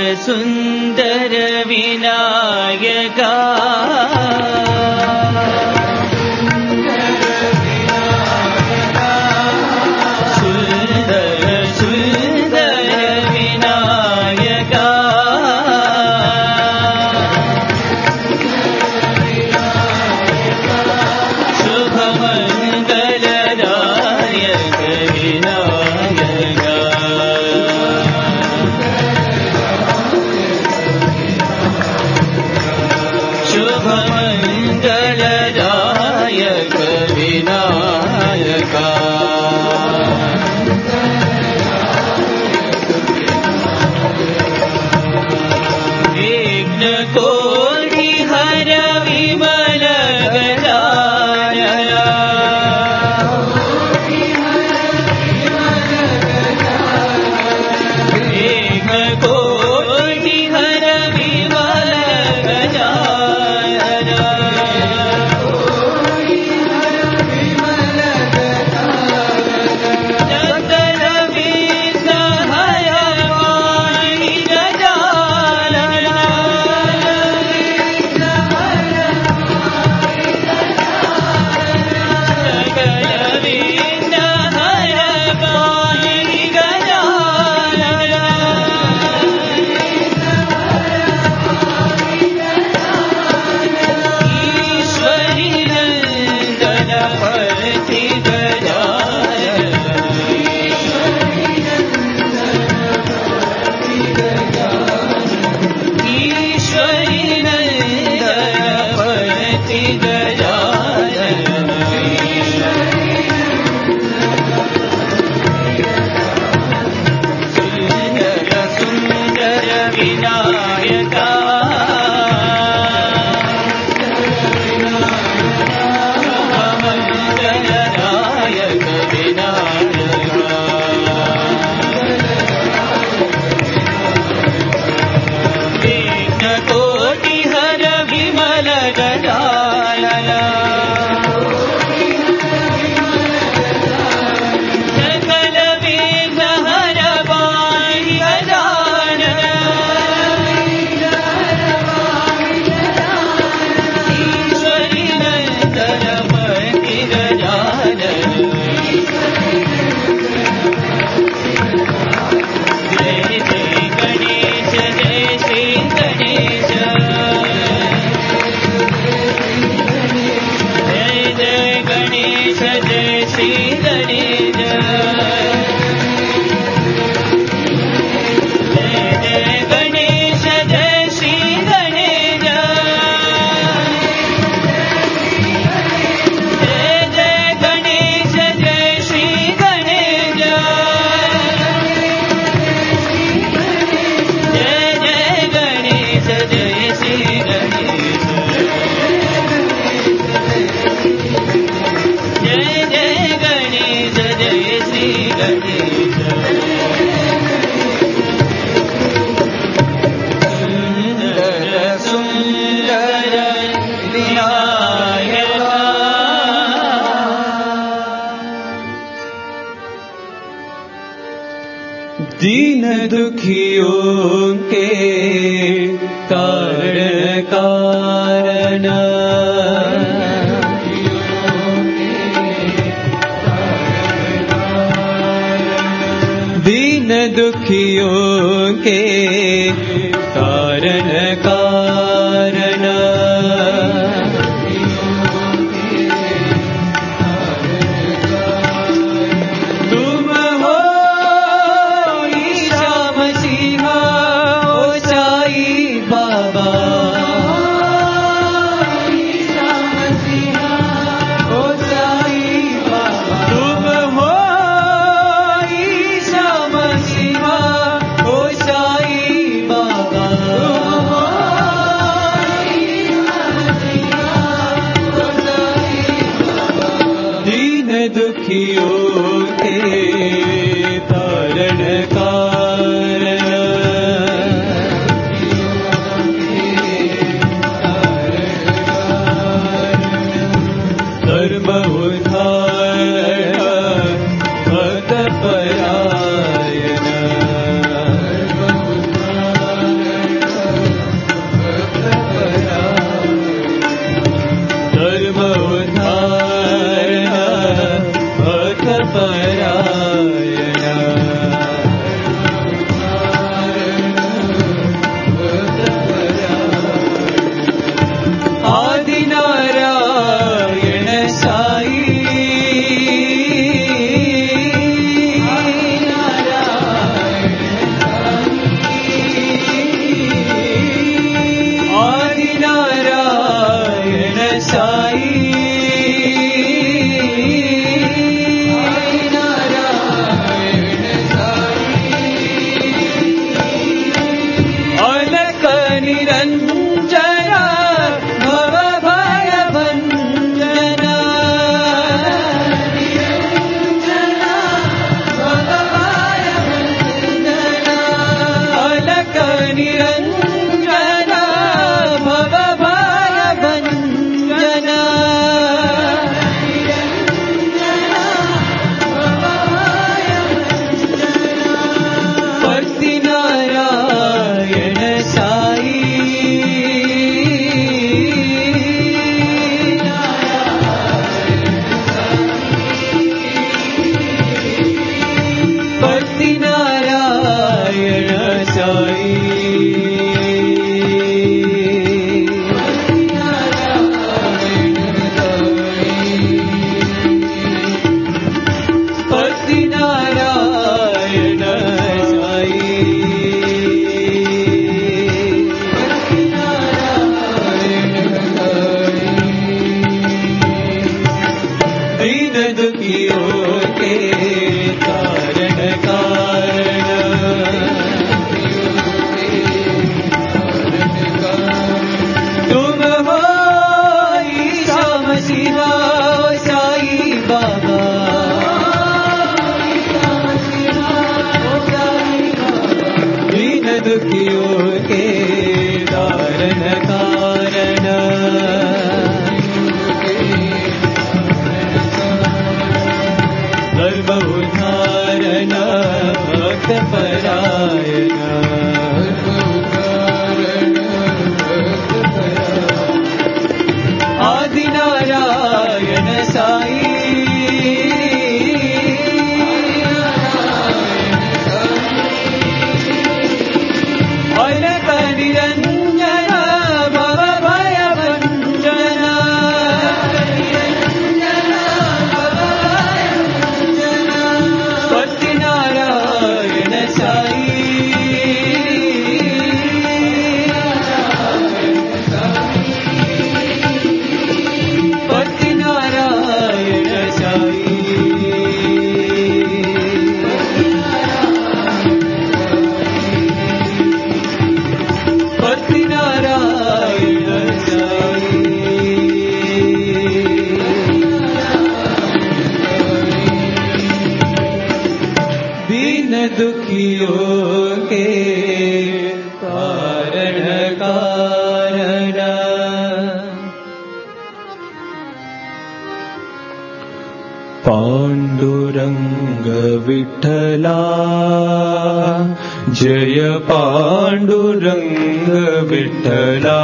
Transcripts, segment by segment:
सुन्दर विनायका दीन दुखियों के तारण कारण दीन दुखियों के तारण कारण दुखियों के कारण कारण पांडुरंग विठ्ठला जय पांडुरंग विठ्ठला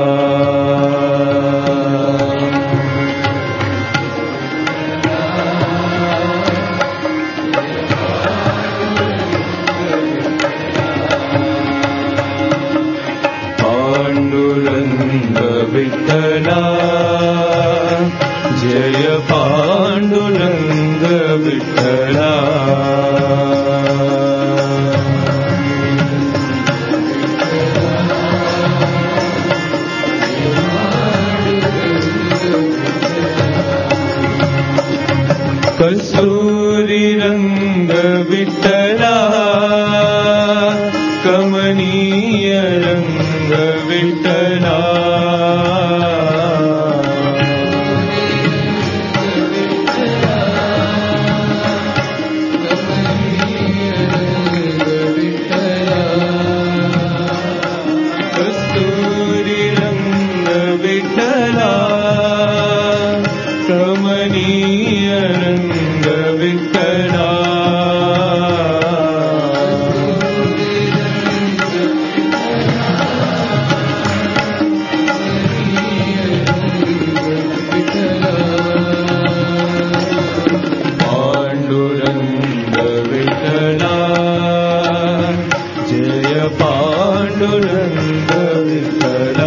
पांडुरंग विठ्ठला जय पांडुरंग विठ्ठला कस्तूरी रंग विठ्ठला कमनीय रंग विठ्ठला कस्तूरी रंग विठ्ठला कमनीय रंग विठ्ठला पांडुरंग विठ्ठला जय पांडुरंग विठ्ठला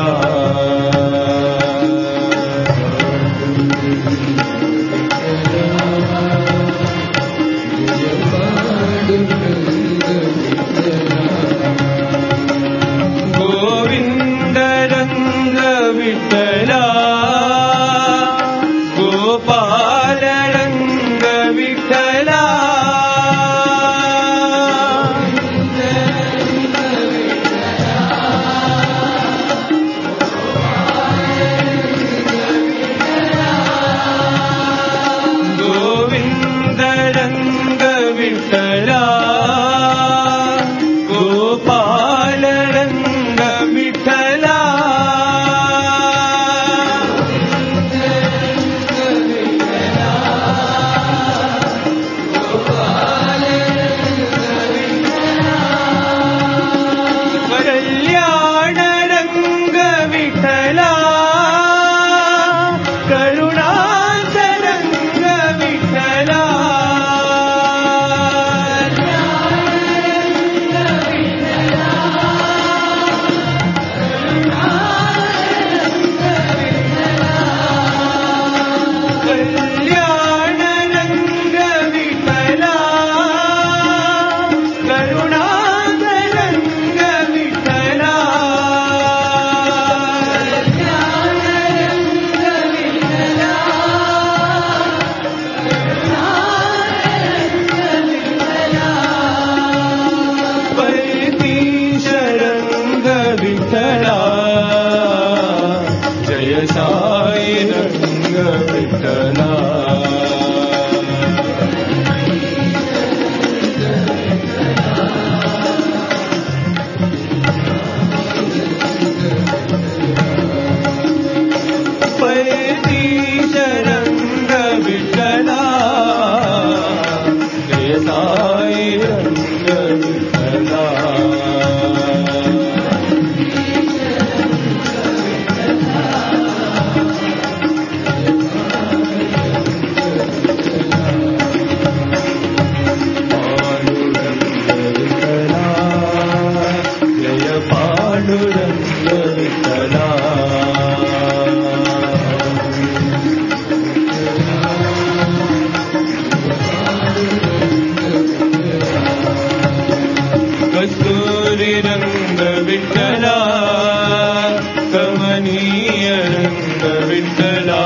गोविंद रंग विठ्ठला गोपाल रंग विठ्ठला गोविंद रंग विठ्ठला गोपाल रंग विठ्ठला कल्याण रंग विठ्ठला करुणाच रंग विठ्ठला कल्याण रंग विठ्ठला करुणाच रंग विठ्ठला परतीश रंग विठ्ठला जय साई रंग विठ्ठला परतीश रंग विठ्ठला जय साई रंग विठ्ठला पांडुरंग विठ्ठला कस्तूरी रंग विठ्ठला कमनीय रंग विठ्ठला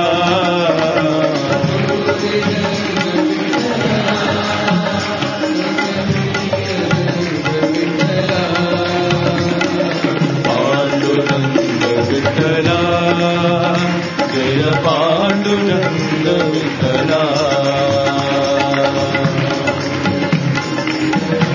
पांडुरंग विठ्ठला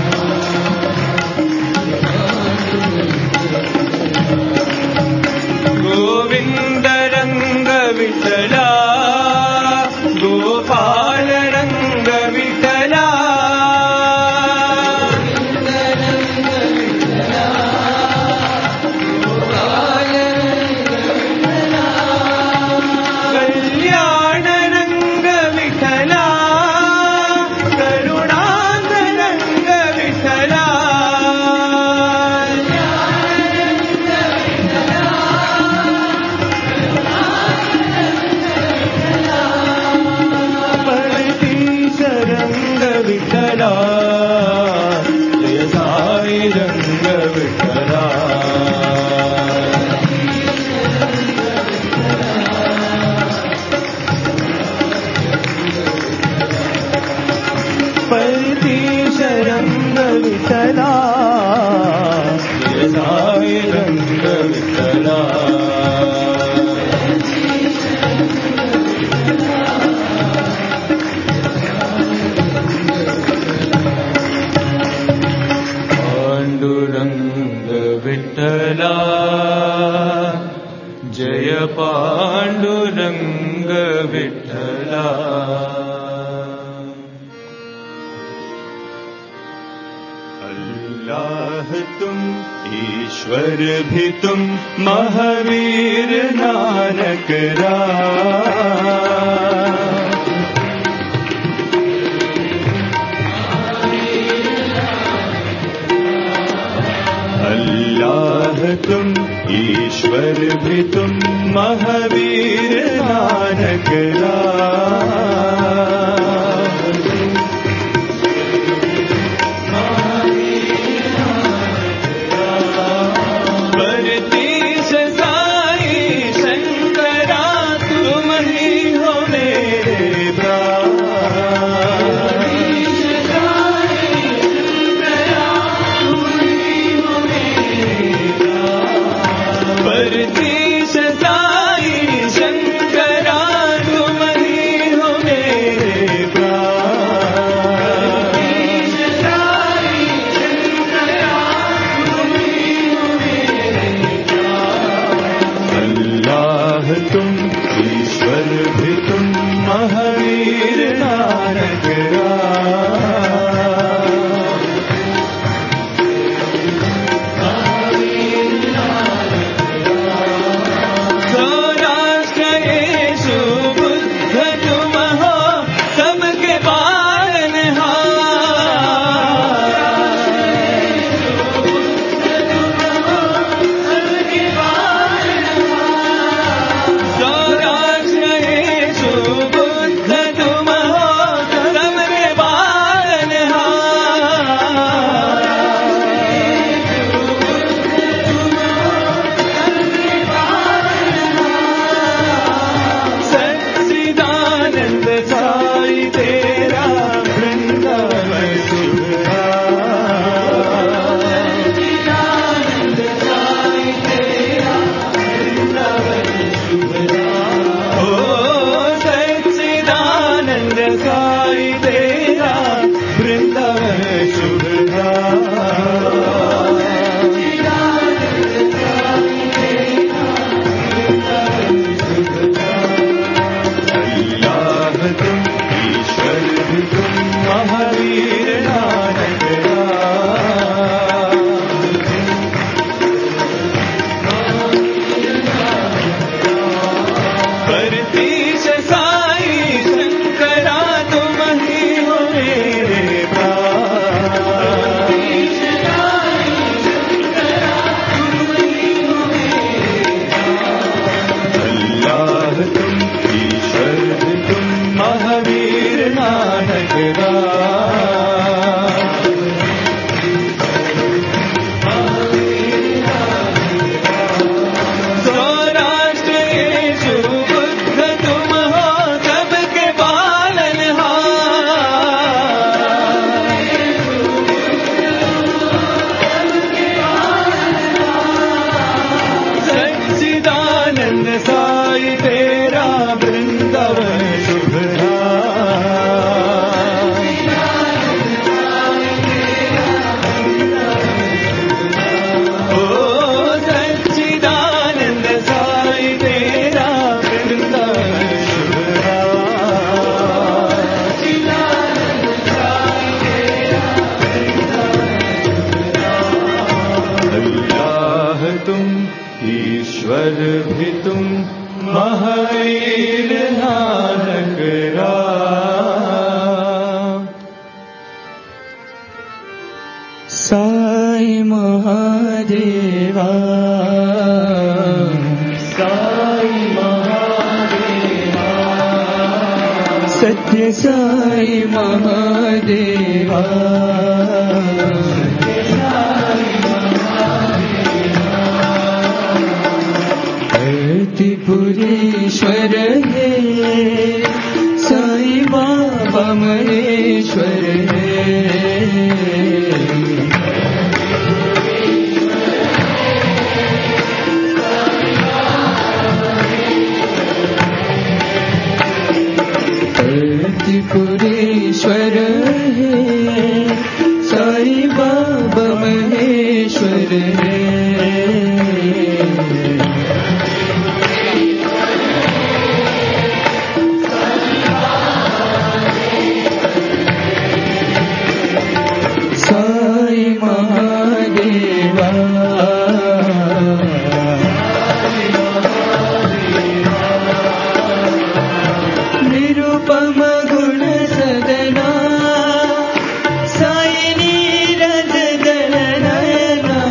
रंग विठला जय साई रंग विठला पांडुरंग विठला जय पांडुरंग विठला अल्लाह तुम ईश्वर भी तुम महावीर नानक अल्लाह तुम ईश्वर भी तुम महावीर नानक साई महादेवा साई महादेवा सत्य साई महादेवा पुरीश्वर हे साई बाबा महेश्वर हे त्रिपुरेश्वर है साई बाबा महेश्वर है साई महादेवा निरुपम गुण सदना साई नीरज दल नयना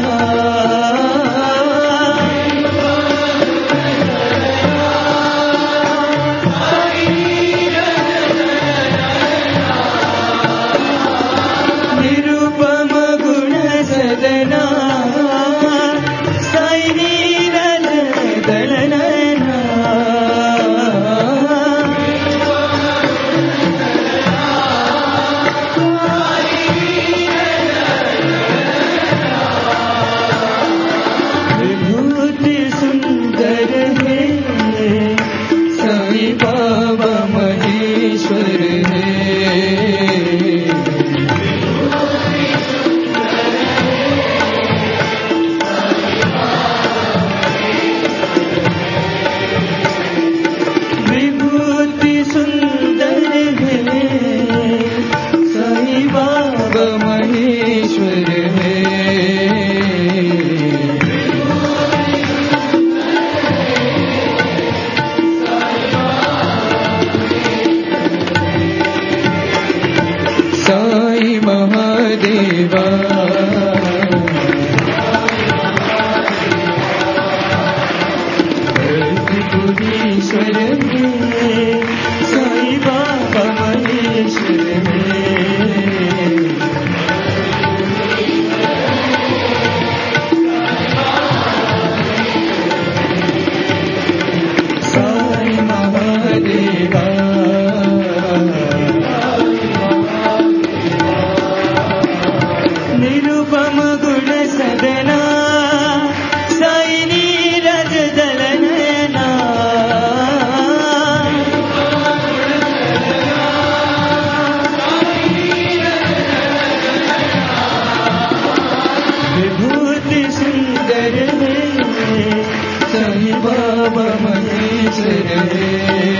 निरुपम गुण सदना साई नीरज दल नयना विभूति सुंदर है साई बाबा महेश्वर है विभूति सुंदर है साई बाबा महेश्वर है साई महादेवा त्रिपुरेश्वर है साई बाबा महेश्वर है साई महादेवा निरुपम गुण सदना साई नीरज दल नयना विभूति सुंदर है साई बाबा महेश्वर है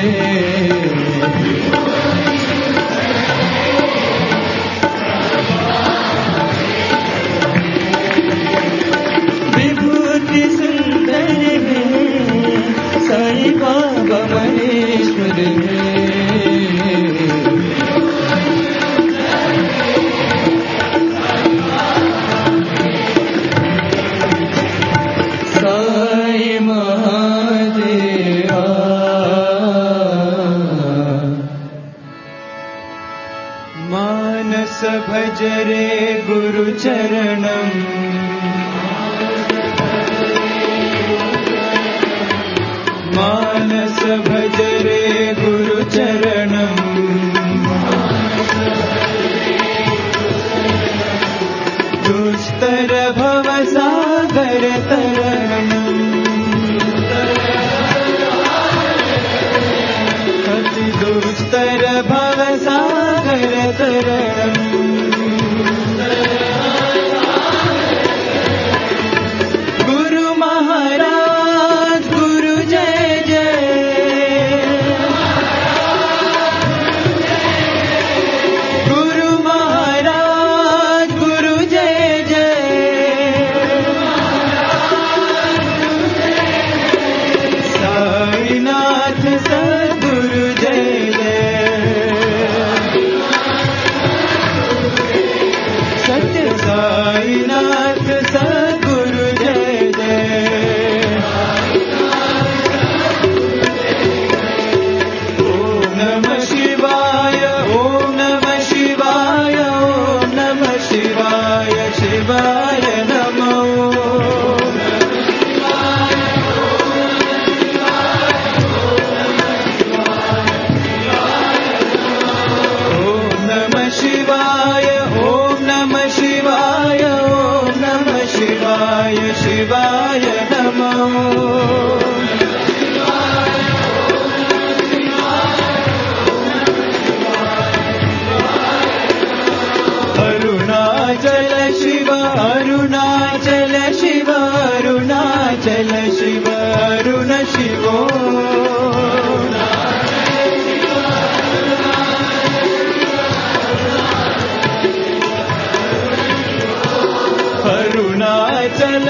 विभूति सुंदर है साई बाबा महेश्वर है साई महादेवा मानस भजरे गुरु चरणम मानस भजरे गुरु चरणम दुस्तर भव सागर तरणम अति दुस्तर भव सागर तरणम गुरु महाराज गुरु जय जय गुरु महाराज गुरु जय जय साईनाथ सद्गुरु जय जय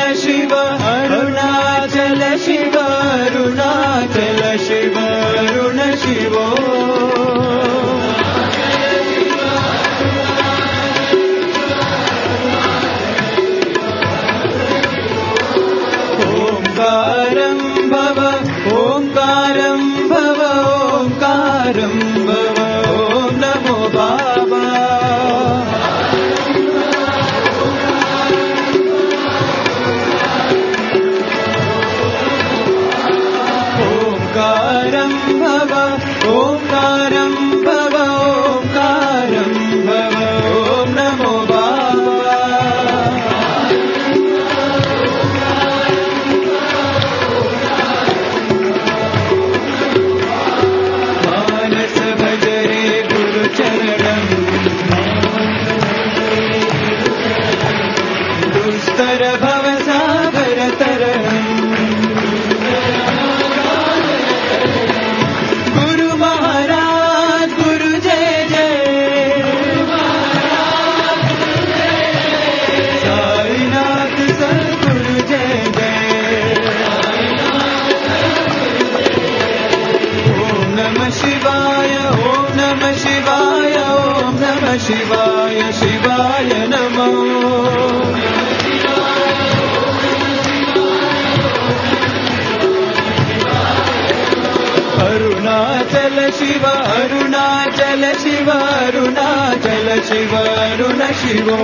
शिव अरुणाचल शिव अरुणाचल शिव अरुण शिवो ओंकारं भव ओंकारं भव ओंकारं भव ओम नमो बाबा ओंकारं भव ओंकारं भव ओंकारं भव ओम नमो बाबा मानस भज रे गुरु चरणं दुस्तर भव सागर तरणं गुरु महाराज गुरु जय जय साईनाथ सद्गुरु जय जय ओम नमः शिवाय ओम नमः शिवाय ओम नमः शिवाय शिवाय नमो अरुणाचल शिव अरुणाचल शिव अरुणाचल शिव अरुण शिवो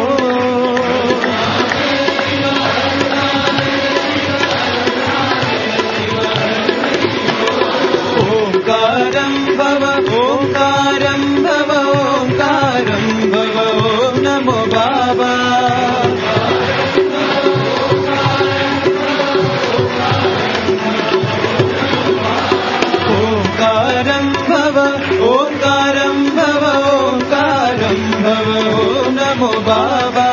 ओंकारं भव ओंकारं भव ओंकारं भव ओम नमो बाबा ओंकारं भव ओंकारं भव ओंकारं भव ओम नमो बाबा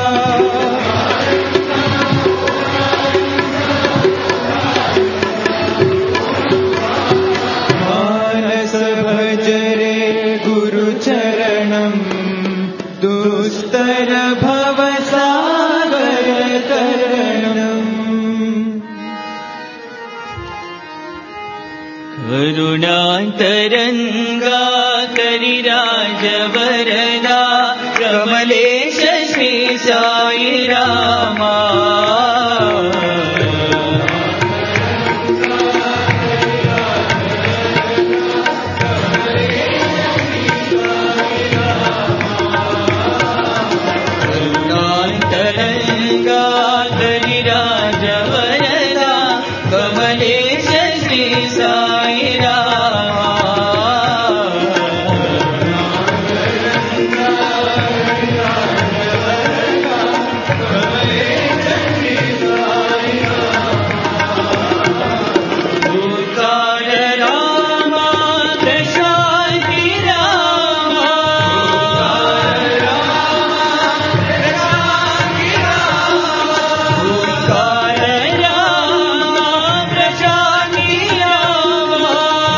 मानस भज रे गुरु चरणं दुस्तर भव सागर तरणम् करुणान्तरङ्गा करिराज वरदा कमलेश श्री साई रामा करुणान्तरङ्गा करिराज वरदा कमलेश श्री साई रामा ओंकार रामा प्रशान्ति रामा ओंकार रामा प्रशान्ति रामा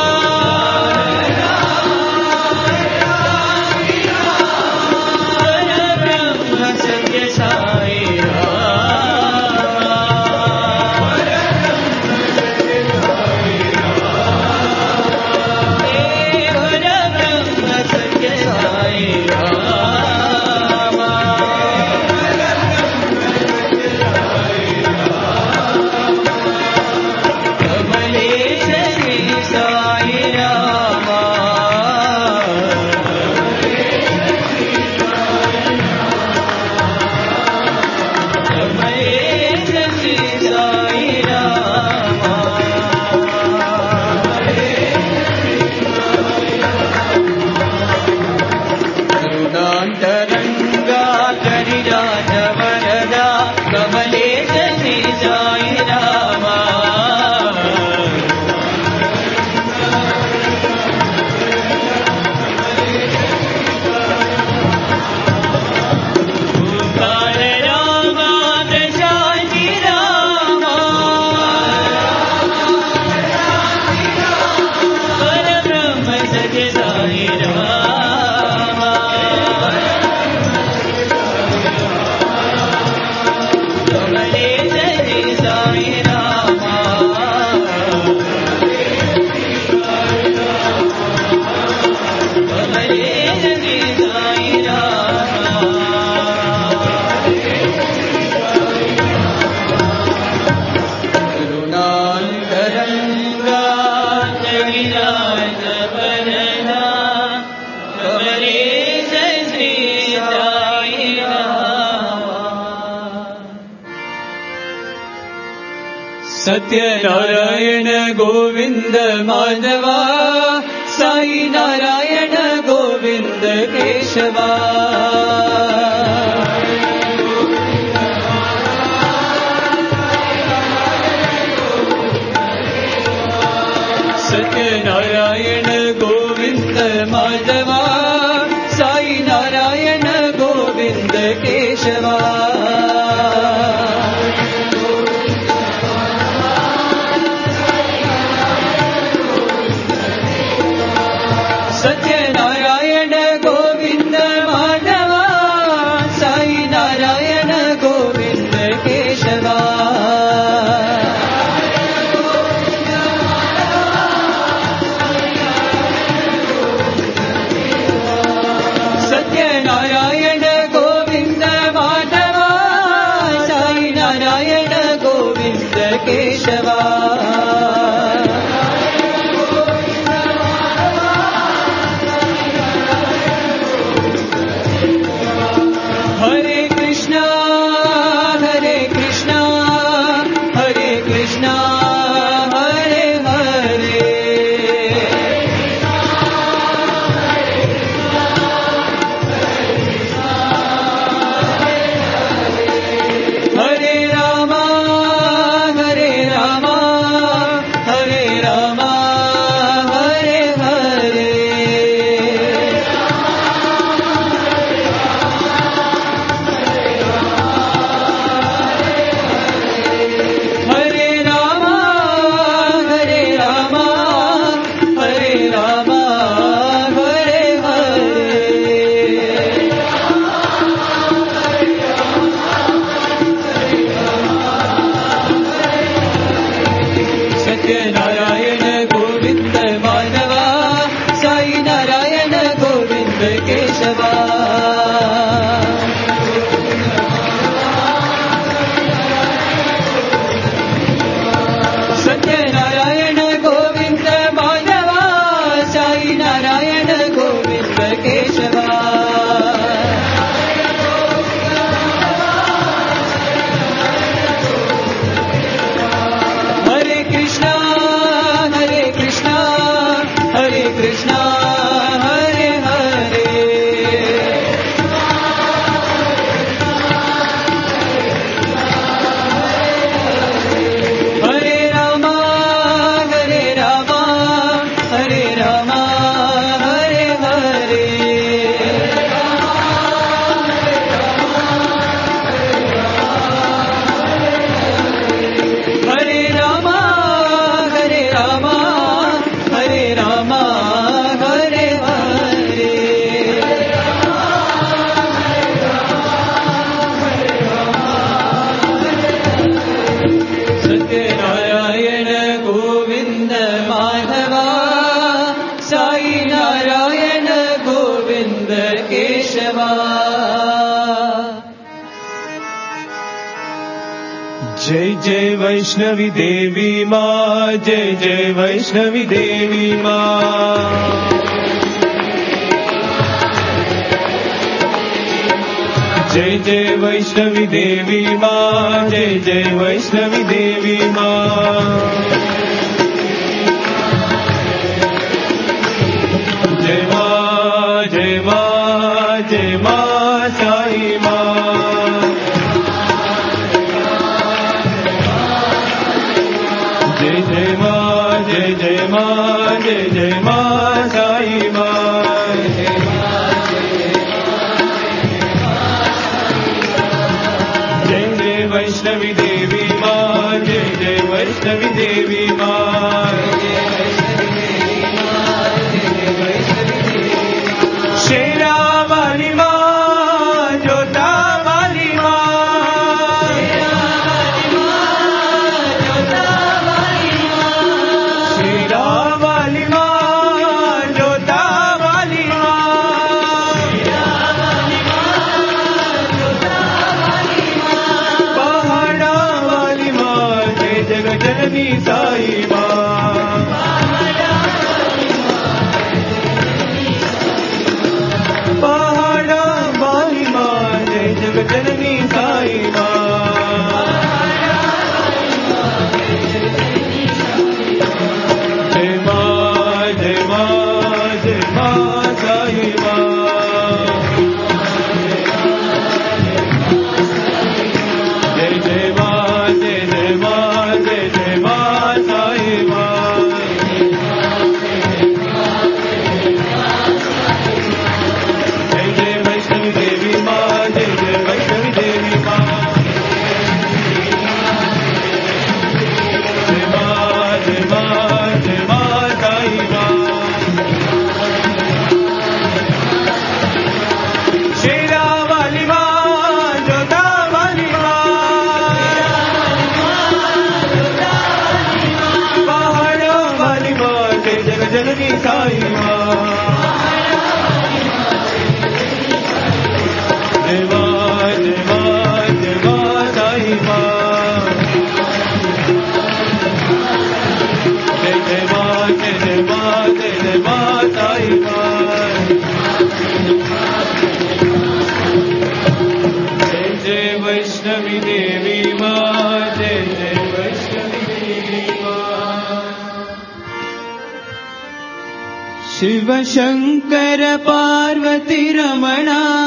परब्रह्म सत्य साई रामा परब्रह्म सत्य साई रामा कमलेश श्री साई रामा कमलेश श्री साई रामा करुणान्तरङ्गा करिराज वरदा कमलेश श्री साई रामा ओंकार रामा प्रशान्ति रामा परब्रह्म सत्य साई रामा सत्यनारायण गोविंद माधवा साई नारायण गोविंद केशवा सत्यनारायण गोविंद माधवा साई नारायण गोविंद केशवा सत्यनारायण गोविंद माधवा साई नारायण गोविंद केशवा सत्यनारायण गोविंद माधवा साई नारायण गोविंद केशवा हरे कृष्णा हरे कृष्णा हरे कृष्णा हरे हरे हरे रामा हरे रामा हरे रामा हरे हरे हरे रामा हरे रामा हरे रामा हरे हरे सत्यनारायण गोविंद माधवा साई नारायण गोविंद केशवा सत्यनारायण गोविंद माधवा साई नारायण गोविंद केशवा हरे कृष्णा हरे कृष्णा हरे कृष्णा हरे हरे हरे रामा हरे रामा हरे रामा हरे हरे हरे रामा हरे रामा हरे रामा हरे हरे सत्यनारायण गोविंद माधवा साई नारायण गोविंद केशवा जय जय वैष्णवी देवी माँ जय जय वैष्णवी देवी माँ जय जय वैष्णवी देवी माँ जय जय वैष्णवी देवी माँ जय माँ जय माँ जय माँ साई माँ जय जय माँ जय जय माँ जय जय माँ साई माँ जय जय वैष्णवी देवी माँ जय जय वैष्णवी देवी माँ शेरा वाली माँ जोता वाली माँ शेरा वाली माँ जोता वाली माँ पहाड़ा वाली माँ जय जगत जननी साई माँ पहाड़ा वाली माँ जय जगत जननी साई माँ శంకర పార్వతి రమణ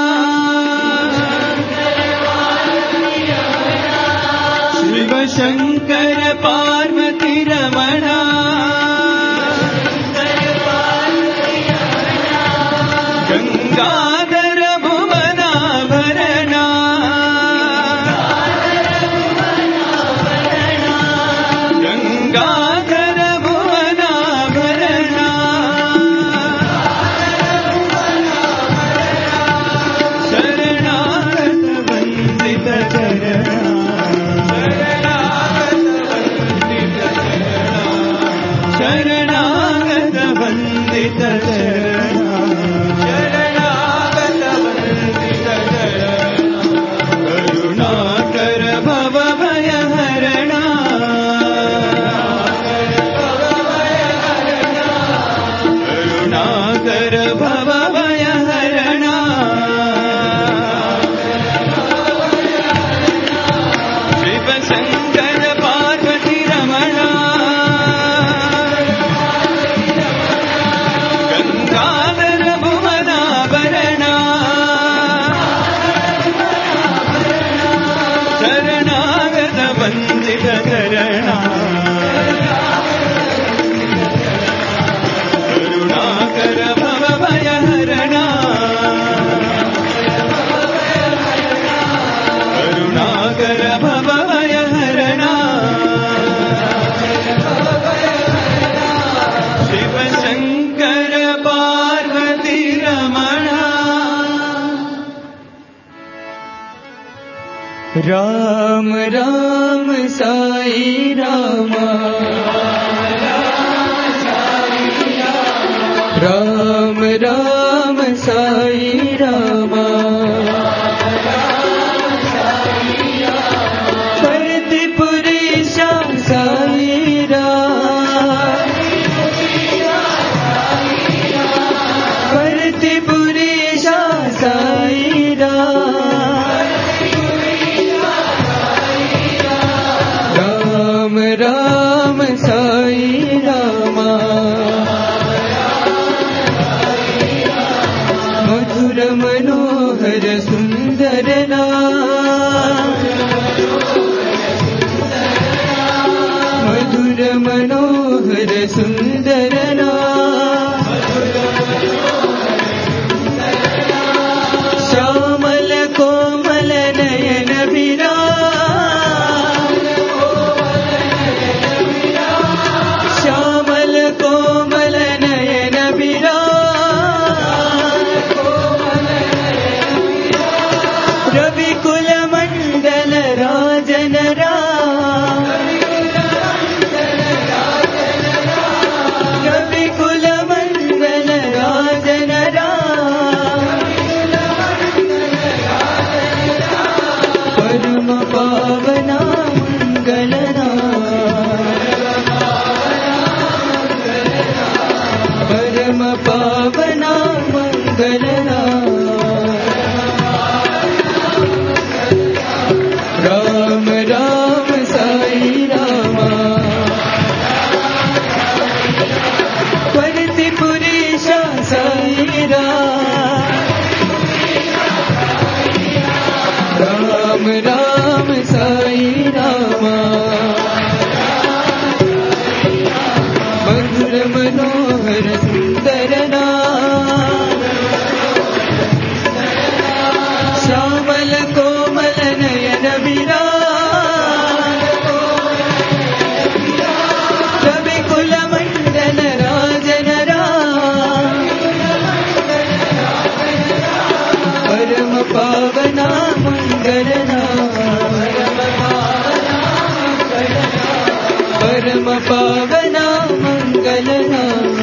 శివ శంకర పార్వతి రమణ గంగాధర భువనాభరణ గంగాధర భువనాభరణ శరణాగత వందిత చరణ శరణాగత వందిత చరణ కరుణాకర భవభయహరణ కరుణాకర భవభయహరణ శివ శంకర పార్వతి రమణ గంగాధర భువనాభరణ శరణాగత వందిత చరణ కరుణాకర భవభయహరణ కరుణాకర భవభయహరణ శివ శంకర పార్వతి రమణ రామ రామ సాయి రామ రామ రామ సాయి రామ పరతి పురీష సాయి రామ పరతి పురీష సాయి రామ రామ సాయి రామ మధుర మనోహర సుందర మధుర మనోహర సుందర శ్యామల కోమల నయన శ్యామల కోమల నయన రవికుల మండల రాజన రవికుల మండల రాజన పరమ పావన మంగళనా పరమ పావన మంగళనా రామ రామ సాయి రామ పరతి పురీష సాయి రామ రామ సాయి రామ మధుర మనోహర సుందర శ్యామల కోమల నయన రవికుల మండల రాజన పరమ పావన మంగళనా పరమ పావన మంగళనా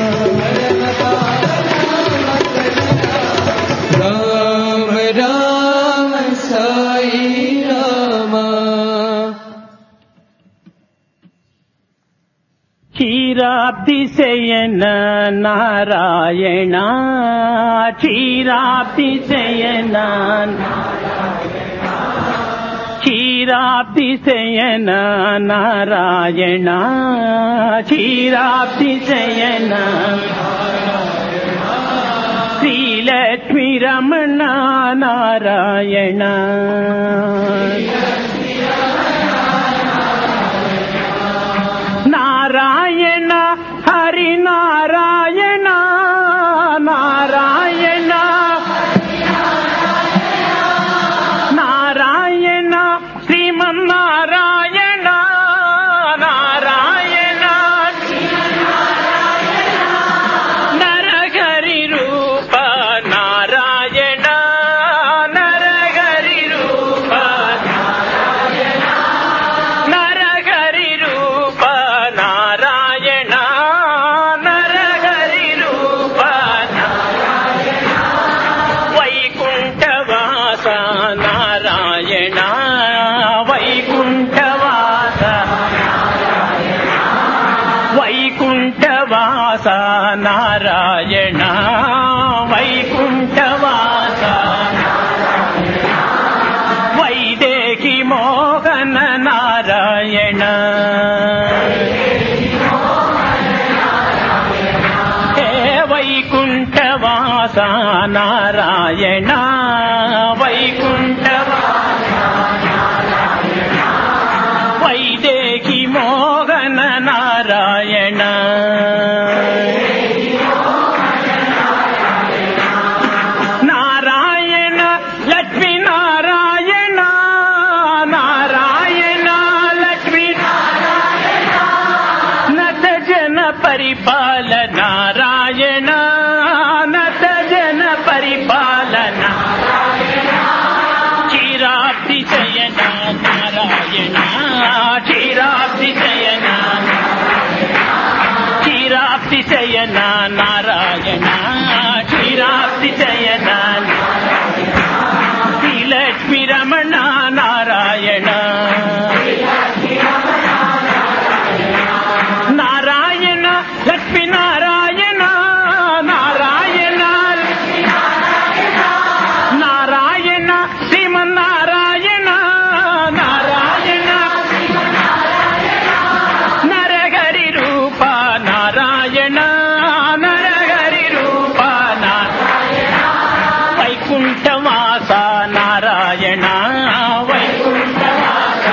రామ రామ సాయి రామ क्षीराब्धि शयन नारायण क्षीराब्धि शयन क्षीराब्धि शयन नारायण क्षीराब्धि शयन శ్రీలక్ష్మీ రమణ నారాయణ నారాయణ హరి నారాయణ నారాయణ నారాయణ శ్రీమన్నారాయణ నారాయణ నరహరి రూప నారాయణ నరహరి రూప నరహరి రూప నారాయణ నరహరి రూప వైకుంఠవాస నారాయణ వైకుంఠవాస వైకుంఠవాస నారాయణ వైకుంఠవాస వైదేహి మోహన నారాయణ హే వైకుంఠవాస నారాయణ వైకుంఠవాస వైదేహి మోహన నారాయణ నారాయణ లక్ష్మీ నారాయణ నారాయణ లక్ష్మీ నత జన పరిపాలన నారాయణ నత జన పరిపాలన క్షీరాబ్ది శయన నారాయణ క్షీరాబ్ది శయన క్షీరాబ్ది శయన నారాయణ క్షీరాబ్ది శయన శ్రీలక్ష్మీ రమణ నారాయణ నారాయణ లక్ష్మీ నారాయణ నారాయణ నారాయణ శ్రీమన్నారాయణ నారాయణ నరహరి రూప నారాయణ నరహరి రూప వైకుంఠవాస నారాయణ వైకుంఠవాస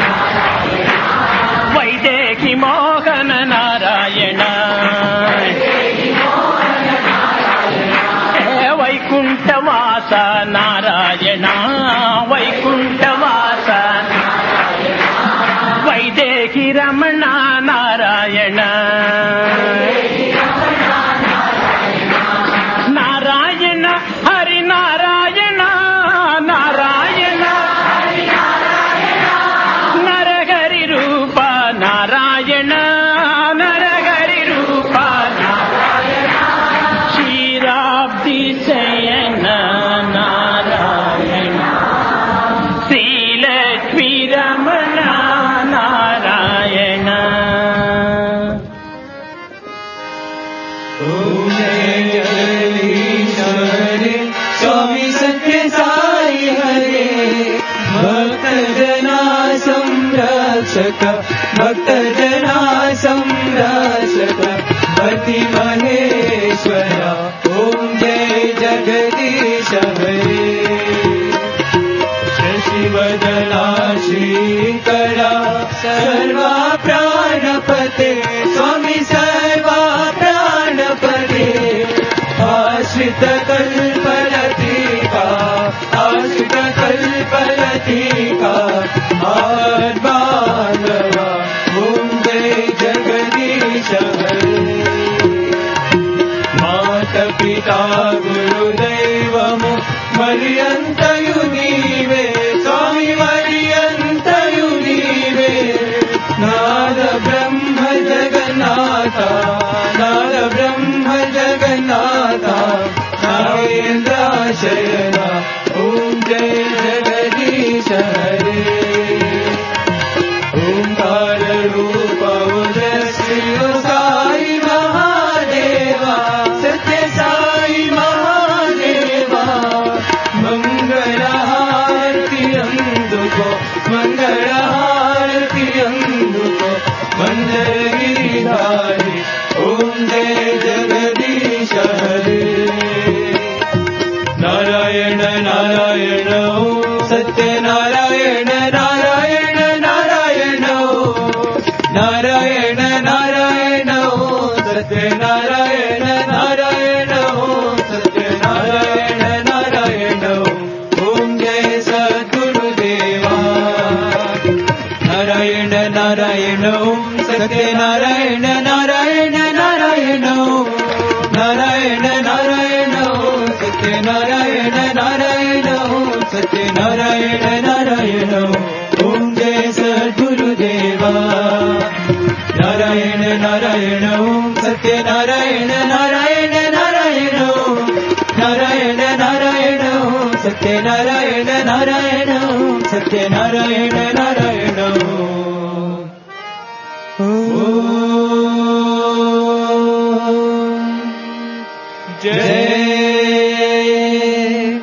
వైదేహి మోహన నారాయణ వైకుంఠవాస నారాయణ వైకుంఠవాస వైదేహి రమణ నారాయణ నారాయణ హరి నారాయణ నారాయణ నరహరి రూప నారాయణ నరహరి రూప క్షీరాబ్ది శయన నారాయణ శ్రీలక్ష్మీ రమణ నారాయణ ओम जय जगदीश हरे स्वामी सत्य साई हरे भक्त जना संरक्षक भक्त जना संरक्षक पति महेश्वरा ओम जय जगदीश हरे शशिवदना श्रीकरा सर्वा प्राणपते स्वामी सर्वा प्राणपते आश्रित कल्पलतिका आश्रित कल्पलतिका आद्बांधवा ओम जय जगदीश हरे माता पिता गुरुदैवमु मर्यन्तयु नीवे स्वामी मर्यन्तयु नीवे नाद ब्रह्म जगन्नाथ नाद ब्रह्म जगन्नाथ नागेन्द्र शयना ओम जय जगदीश हरे ओंकार रूप उदय श्री साई महादेवा सत्य साई महादेवा मंगलहारति अंदुको मंगलहारति अंदुको मंदरगिरिधारी ओम जय जगदीश हरे नारायण नारायण सत्यनारायण नारायण नारायण नारायण नारायण सत्यनारायण नारायण सत्यनारायण नारायण ओम जय सद्गुरुदेवा नारायण नारायण सत्यनारायण नारायण नारायण नारायण नारायण सत्यनारायण नारायण सत्यनारायण नारायण ओम जय सद्गुरुदेवा नारायण नारायण सत्यनारायण नारायण नारायण नारायण नारायण सत्यनारायण नारायण सत्यनारायण नारायण जय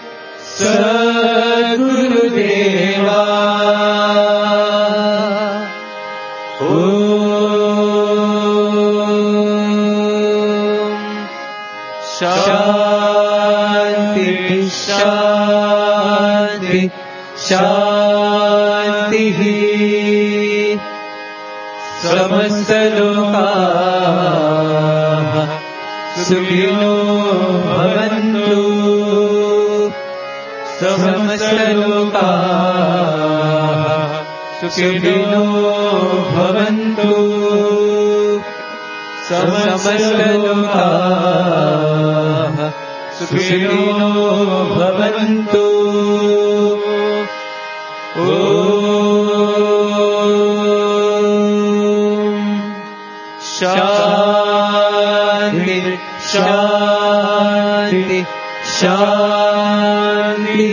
सद्गुरुदेवा शांति शांति शांति समस्त लोकाः सुखिनो भवन्तु समस्त लोकाः सुखिनो भवन्तु समस्त लोकाः सुखिनो भवन्तु शांति शांति शांति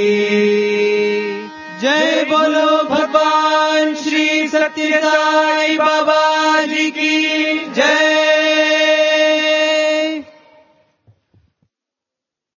जय बोलो भगवान श्री सत्य साई बाबा जी की जय।